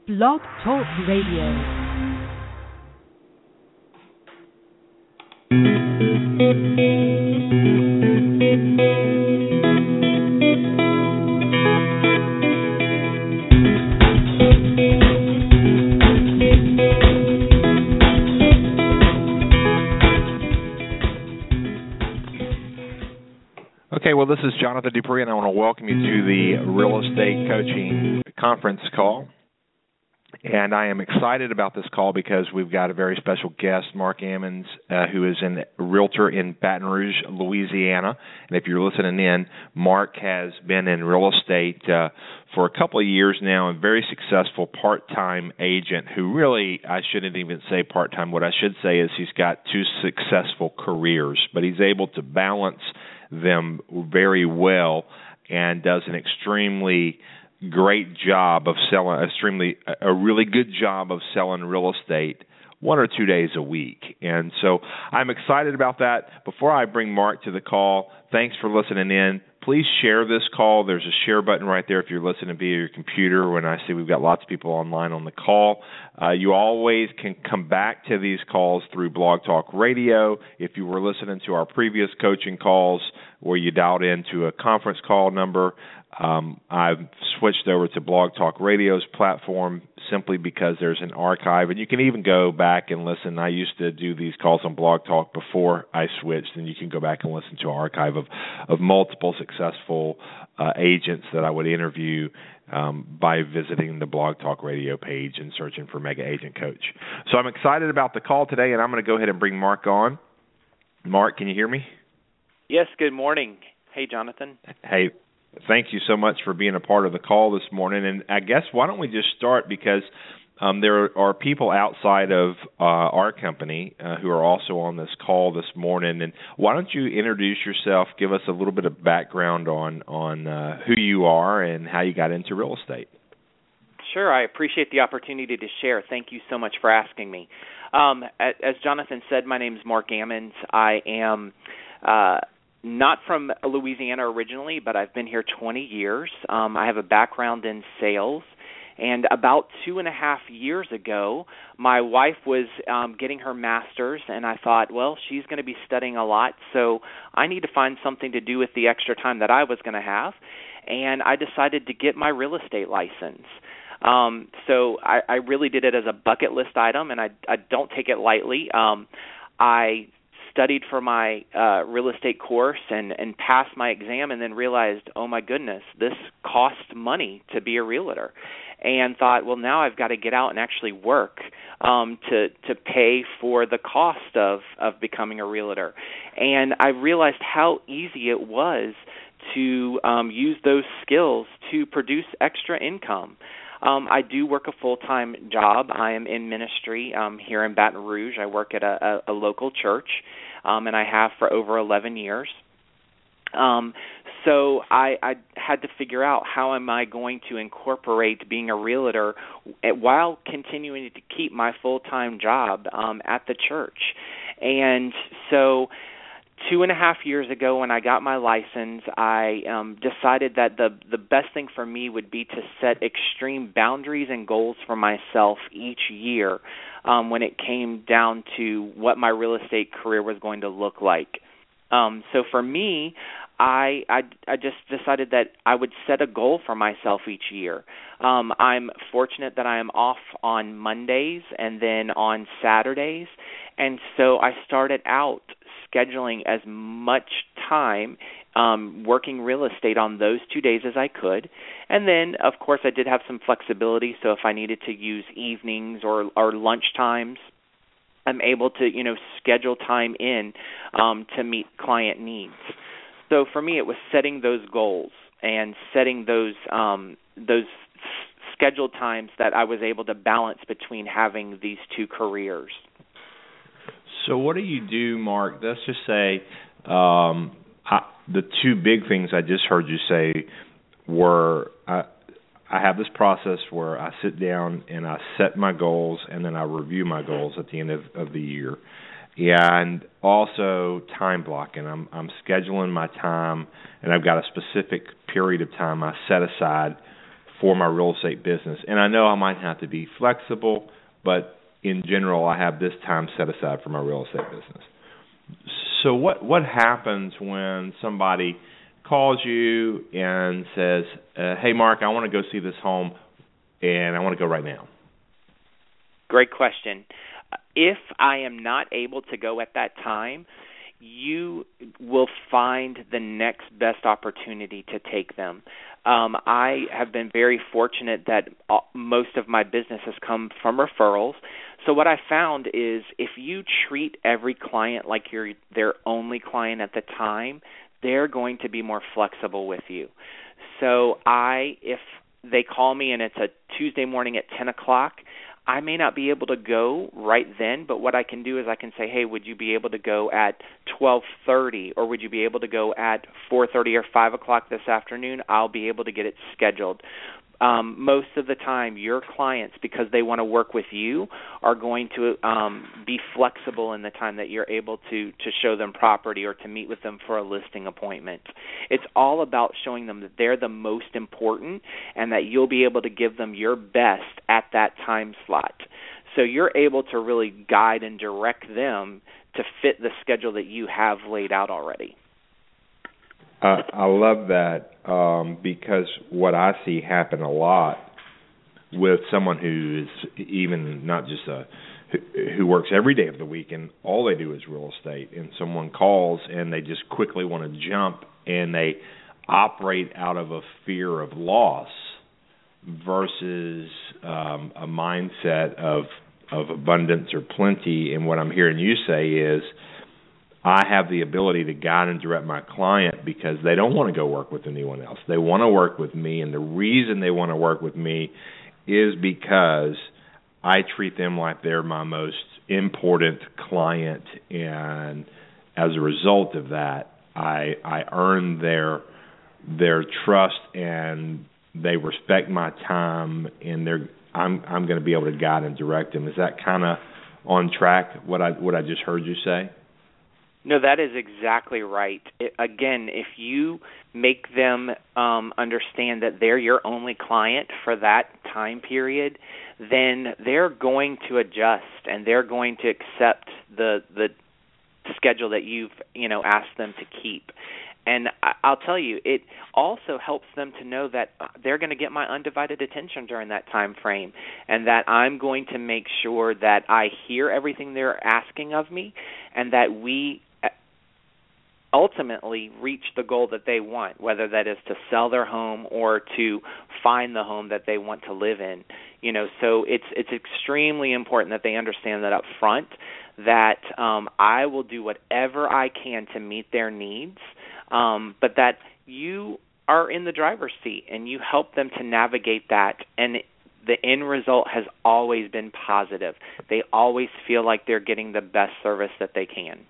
Blog Talk Radio. Okay, well, this is Jonathan Dupree, and I want to welcome you to the Real Estate Coaching Conference call. And I am excited about this call because we've got a very special guest, Mark Ammons, who is a realtor in Baton Rouge, Louisiana. And if you're listening in, Mark has been in real estate for a couple of years now, a very successful part-time agent who really, I shouldn't even say part-time. What I should say is he's got two successful careers, but he's able to balance them very well and does an extremely great job of selling, a really good job of selling real estate 1 or 2 days a week. And so I'm excited about that. Before I bring Mark to the call, thanks for listening in. Please share this call. There's a share button right there if you're listening via your computer. When I see we've got lots of people online on the call, you always can come back to these calls through Blog Talk Radio. If you were listening to our previous coaching calls where you dialed into a conference call number, I've switched over to Blog Talk Radio's platform simply because there's an archive, and you can even go back and listen. I used to do these calls on Blog Talk before I switched, and you can go back and listen to an archive of multiple successful agents that I would interview by visiting the Blog Talk Radio page and searching for Mega Agent Coach. So I'm excited about the call today, and I'm going to go ahead and bring Mark on. Mark, can you hear me? Yes, good morning. Hey, Jonathan. Hey. Thank you so much for being a part of the call this morning. And I guess why don't we just start, because there are people outside of our company who are also on this call this morning. And why don't you introduce yourself, give us a little bit of background on who you are and how you got into real estate. Sure, I appreciate the opportunity to share. Thank you so much for asking me. As Jonathan said, my name is Mark Ammons. I am not from Louisiana originally, but I've been here 20 years. I have a background in sales. And about 2.5 years ago, my wife was getting her master's, and I thought, well, she's going to be studying a lot, so I need to find something to do with the extra time that I was going to have. And I decided to get my real estate license. So I really did it as a bucket list item, and I don't take it lightly. I studied for my real estate course and passed my exam, and then realized, oh my goodness, this costs money to be a realtor, and thought, well, now I've got to get out and actually work to pay for the cost of becoming a realtor. And I realized how easy it was to use those skills to produce extra income. I do work a full-time job. I am in ministry here in Baton Rouge. I work at a local church, and I have for over 11 years. So I had to figure out, how am I going to incorporate being a realtor while continuing to keep my full-time job at the church. And so 2.5 years ago, when I got my license, I decided that the best thing for me would be to set extreme boundaries and goals for myself each year when it came down to what my real estate career was going to look like. So for me, I just decided that I would set a goal for myself each year. I'm fortunate that I am off on Mondays and then on Saturdays, and so I started out scheduling as much time working real estate on those 2 days as I could. And then, of course, I did have some flexibility, so if I needed to use evenings or lunch times, I'm able to, schedule time in to meet client needs. So for me, it was setting those goals and setting those scheduled times that I was able to balance between having these two careers. So what do you do, Mark? Let's just say the two big things I just heard you say were I have this process where I sit down and I set my goals, and then I review my goals at the end of the year. And also time blocking. I'm scheduling my time, and I've got a specific period of time I set aside for my real estate business. And I know I might have to be flexible, but in general, I have this time set aside for my real estate business. So what happens when somebody calls you and says, hey, Mark, I want to go see this home, and I want to go right now? Great question. If I am not able to go at that time, you will find the next best opportunity to take them. I have been very fortunate that most of my business has come from referrals. So what I found is if you treat every client like you're their only client at the time, they're going to be more flexible with you. So if they call me and it's a Tuesday morning at 10 o'clock, I may not be able to go right then, but what I can do is I can say, hey, would you be able to go at 12:30, or would you be able to go at 4:30 or 5 o'clock this afternoon? I'll be able to get it scheduled. Most of the time, your clients, because they want to work with you, are going to be flexible in the time that you're able to show them property or to meet with them for a listing appointment. It's all about showing them that they're the most important and that you'll be able to give them your best at that time slot. So you're able to really guide and direct them to fit the schedule that you have laid out already. I love that because what I see happen a lot with someone who is even not just who works every day of the week and all they do is real estate, and someone calls and they just quickly want to jump and they operate out of a fear of loss versus a mindset of abundance or plenty. And what I'm hearing you say is, I have the ability to guide and direct my client because they don't want to go work with anyone else. They want to work with me, and the reason they want to work with me is because I treat them like they're my most important client, and as a result of that, I earn their trust, and they respect my time, and I'm going to be able to guide and direct them. Is that kind of on track, what I just heard you say? No, that is exactly right. Again, if you make them understand that they're your only client for that time period, then they're going to adjust and they're going to accept the schedule that you've asked them to keep. And I'll tell you, it also helps them to know that they're going to get my undivided attention during that time frame, and that I'm going to make sure that I hear everything they're asking of me, and that we ultimately reach the goal that they want, whether that is to sell their home or to find the home that they want to live in. So it's extremely important that they understand that up front, that I will do whatever I can to meet their needs, but that you are in the driver's seat and you help them to navigate that, and the end result has always been positive. They always feel like they're getting the best service that they can.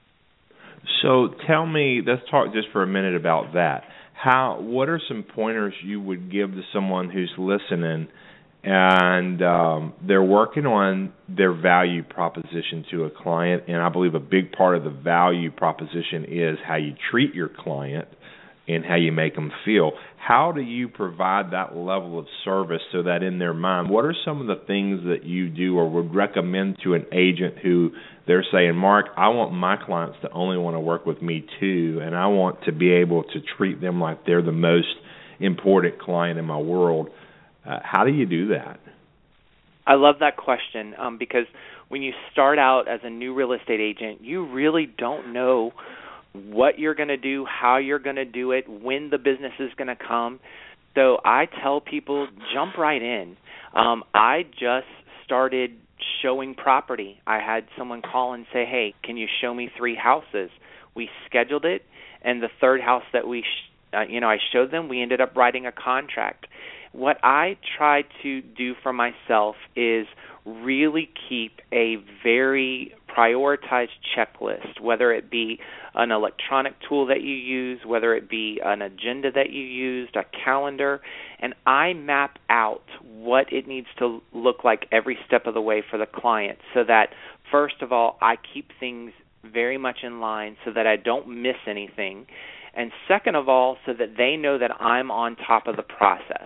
So tell me, let's talk just for a minute about that. What are some pointers you would give to someone who's listening and they're working on their value proposition to a client? And I believe a big part of the value proposition is how you treat your client and how you make them feel. How do you provide that level of service so that in their mind, what are some of the things that you do or would recommend to an agent who they're saying, Mark, I want my clients to only want to work with me too, and I want to be able to treat them like they're the most important client in my world. How do you do that? I love that question because when you start out as a new real estate agent, you really don't know what you're going to do, how you're going to do it, when the business is going to come. So I tell people, jump right in. I just started showing property. I had someone call and say, hey, can you show me 3 houses? We scheduled it, and the third house that I showed them, we ended up writing a contract. What I try to do for myself is really keep a very prioritized checklist, whether it be an electronic tool that you use, whether it be an agenda that you used, a calendar, and I map out what it needs to look like every step of the way for the client so that, first of all, I keep things very much in line so that I don't miss anything, and second of all, so that they know that I'm on top of the process.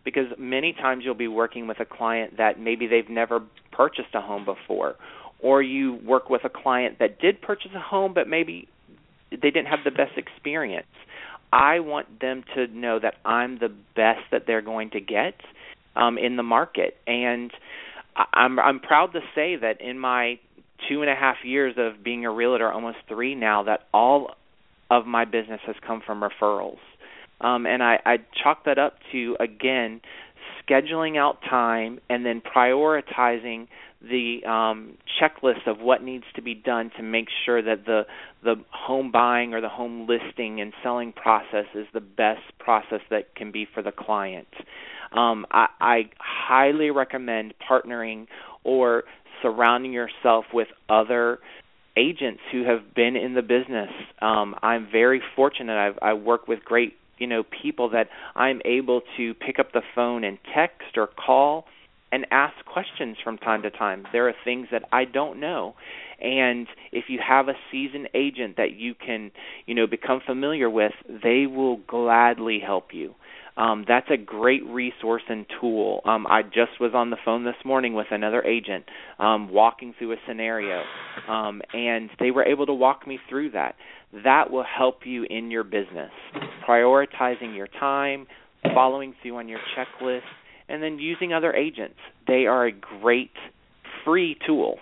because many times you'll be working with a client that maybe they've never purchased a home before, or you work with a client that did purchase a home but maybe they didn't have the best experience. I want them to know that I'm the best that they're going to get in the market. And I'm proud to say that in my 2.5 years of being a realtor, almost 3 now, that all of my business has come from referrals. And I chalk that up to, again, scheduling out time and then prioritizing the checklist of what needs to be done to make sure that the home buying or the home listing and selling process is the best process that can be for the client. I highly recommend partnering or surrounding yourself with other agents who have been in the business. I'm very fortunate. I work with great people that I'm able to pick up the phone and text or call and ask questions from time to time. There are things that I don't know. And if you have a seasoned agent that you can, become familiar with, they will gladly help you. That's a great resource and tool. I just was on the phone this morning with another agent walking through a scenario, and they were able to walk me through that. That will help you in your business, prioritizing your time, following through on your checklist, and then using other agents. They are a great free tool.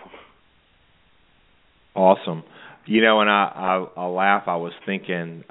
Awesome. And I laugh. I was thinking,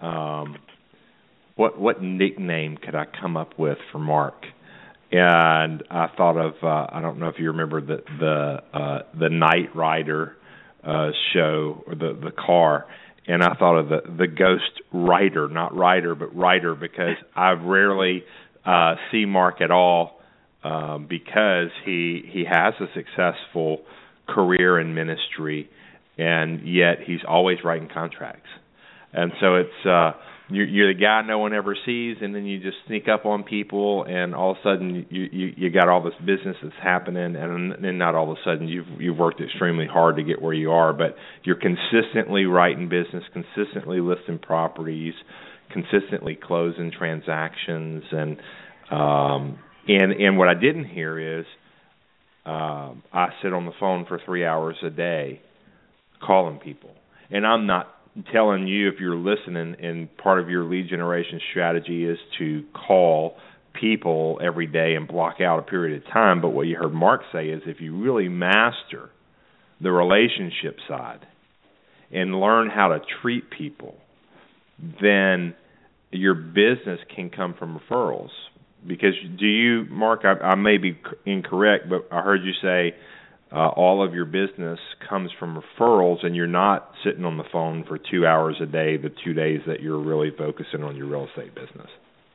what nickname could I come up with for Mark? And I thought of I don't know if you remember the Knight Rider show, or the car. And I thought of the Ghost Rider, not Rider, but Rider, because I rarely see Mark at all, because he has a successful career in ministry, and yet he's always writing contracts. And so it's you're the guy no one ever sees, and then you just sneak up on people, and all of a sudden you got all this business that's happening, and then not all of a sudden you've worked extremely hard to get where you are, but you're consistently writing business, consistently listing properties, consistently closing transactions, and what I didn't hear is I sit on the phone for 3 hours a day calling people, and I'm not telling you, if you're listening, and part of your lead generation strategy is to call people every day and block out a period of time. But what you heard Mark say is, if you really master the relationship side and learn how to treat people, then your business can come from referrals. Because Mark, I may be incorrect, but I heard you say all of your business comes from referrals, and you're not sitting on the phone for 2 hours a day the 2 days that you're really focusing on your real estate business.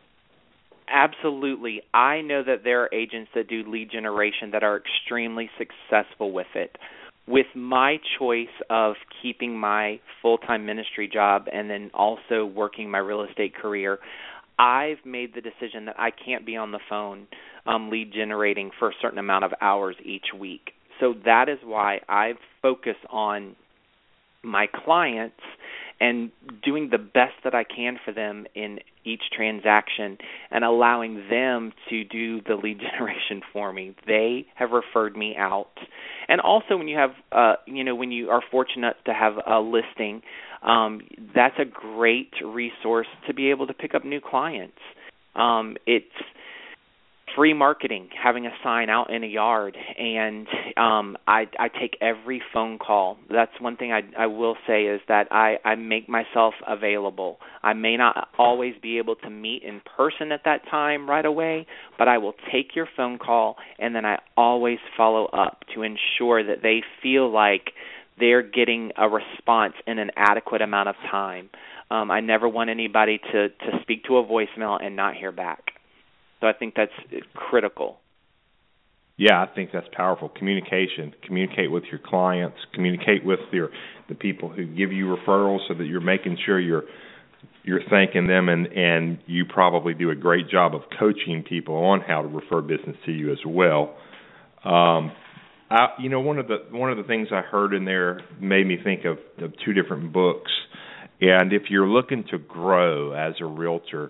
Absolutely. I know that there are agents that do lead generation that are extremely successful with it. With my choice of keeping my full-time ministry job and then also working my real estate career, I've made the decision that I can't be on the phone lead generating for a certain amount of hours each week. So that is why I've focused on my clients and doing the best that I can for them in each transaction and allowing them to do the lead generation for me. They have referred me out. And also when you have, when you are fortunate to have a listing, that's a great resource to be able to pick up new clients. It's free marketing, having a sign out in a yard, and I take every phone call. That's one thing I will say is that I make myself available. I may not always be able to meet in person at that time right away, but I will take your phone call, and then I always follow up to ensure that they feel like they're getting a response in an adequate amount of time. I never want anybody to speak to a voicemail and not hear back. So I think that's critical. Yeah, I think that's powerful. Communication. Communicate with your clients. Communicate with the people who give you referrals, so that you're making sure you're thanking them, and you probably do a great job of coaching people on how to refer business to you as well. One of the things I heard in there made me think of 2 different books. And if you're looking to grow as a realtor,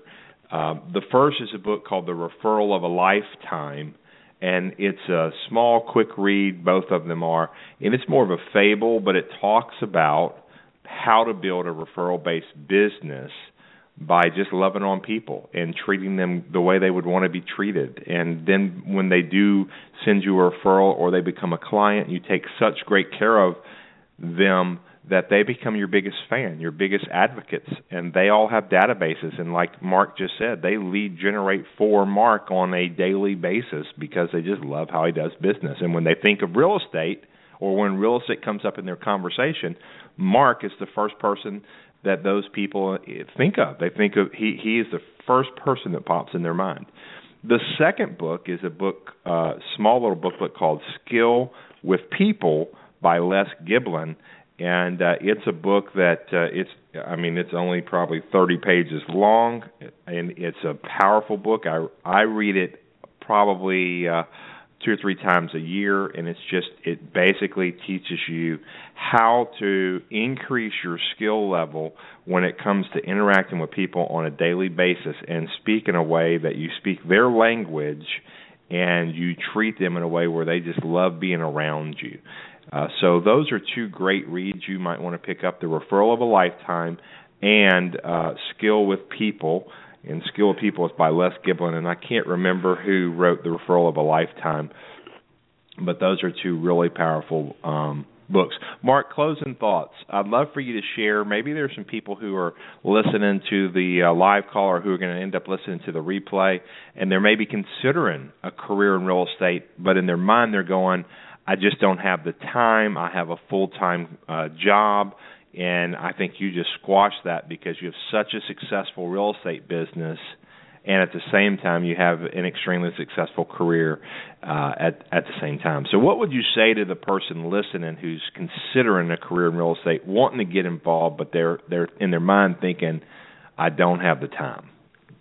The first is a book called The Referral of a Lifetime, and it's a small, quick read, both of them are, and it's more of a fable, but it talks about how to build a referral-based business by just loving on people and treating them the way they would want to be treated. And then when they do send you a referral or they become a client, you take such great care of them that they become your biggest fan, your biggest advocates, and they all have databases. And like Mark just said, they lead generate for Mark on a daily basis because they just love how he does business. And when they think of real estate, or when real estate comes up in their conversation, Mark is the first person that those people think of. They think of he is the first person that pops in their mind. The second book is a book, small little booklet called Skill with People by Les Giblin. And it's a book that it's only probably 30 pages long, and it's a powerful book. I read it probably 2 or 3 times a year, and it basically teaches you how to increase your skill level when it comes to interacting with people on a daily basis and speak in a way that you speak their language and you treat them in a way where they just love being around you. So those are 2 great reads you might want to pick up, The Referral of a Lifetime and Skill with People. And Skill with People is by Les Giblin, and I can't remember who wrote The Referral of a Lifetime, but those are 2 really powerful books. Mark, closing thoughts. I'd love for you to share. Maybe there's some people who are listening to the live call or who are going to end up listening to the replay, and they're maybe considering a career in real estate, but in their mind they're going, I just don't have the time. I have a full-time job, and I think you just squashed that because you have such a successful real estate business, and at the same time you have an extremely successful career at the same time. So what would you say to the person listening who's considering a career in real estate, wanting to get involved, but they're in their mind thinking, I don't have the time?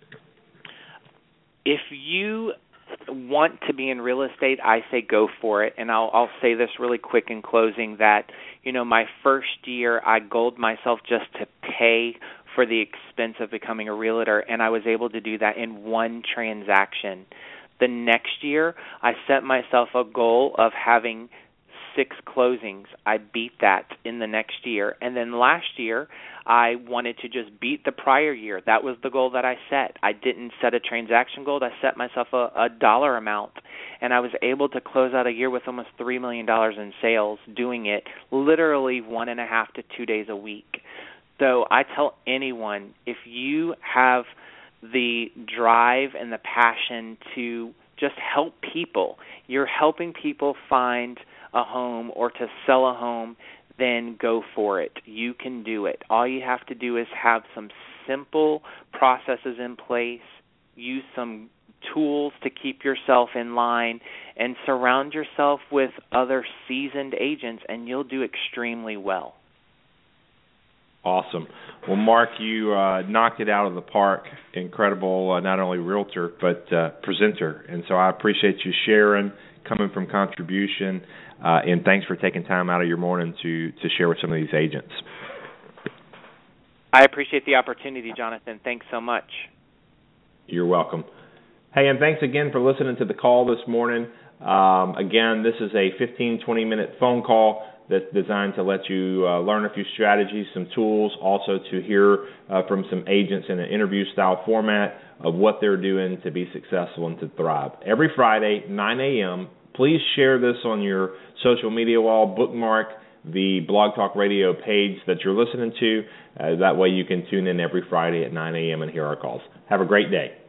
If you want to be in real estate, I say go for it. And I'll say this really quick in closing that, my first year I goaled myself just to pay for the expense of becoming a realtor, and I was able to do that in 1 transaction. The next year, I set myself a goal of having 6 closings. I beat that in the next year. And then last year, I wanted to just beat the prior year. That was the goal that I set. I didn't set a transaction goal. I set myself a dollar amount, and I was able to close out a year with almost $3 million in sales, doing it literally 1.5 to 2 days a week. So I tell anyone, if you have the drive and the passion to just help people, you're helping people find a home or to sell a home, then go for it. You can do it. All you have to do is have some simple processes in place, use some tools to keep yourself in line, and surround yourself with other seasoned agents, and you'll do extremely well. Awesome. Well, Mark, you knocked it out of the park. Incredible, not only realtor, but presenter. And so I appreciate you sharing, coming from contribution, and thanks for taking time out of your morning to share with some of these agents. I appreciate the opportunity, Jonathan. Thanks so much. You're welcome. Hey, and thanks again for listening to the call this morning. Again, this is a 15, 20-minute phone call that's designed to let you learn a few strategies, some tools, also to hear from some agents in an interview-style format of what they're doing to be successful and to thrive. Every Friday, 9 a.m., please share this on your social media wall, bookmark the Blog Talk Radio page that you're listening to. That way you can tune in every Friday at 9 a.m. and hear our calls. Have a great day.